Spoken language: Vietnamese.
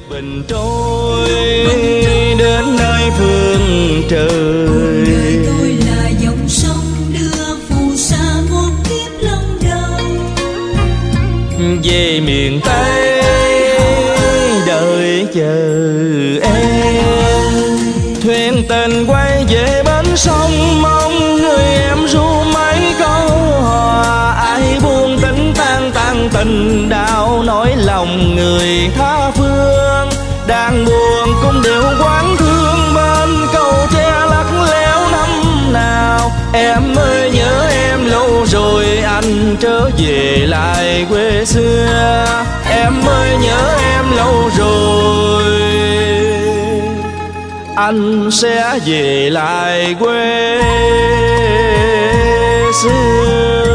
bình trôi đến nơi phương trời. Đời tôi là dòng sông đưa phù sa một kiếp lòng đầu. Về miền Tây đợi chờ em, thuyền tình quay về bến sông, mong người em ru mấy câu hò. Ai buông tính tan tình đau, nói lòng người tha phương. Đang buồn cũng đều quán thương, bên cầu tre lắc léo năm nào. Em ơi nhớ em lâu rồi, anh trở về lại quê xưa. Em ơi nhớ em lâu rồi, anh sẽ về lại quê xưa.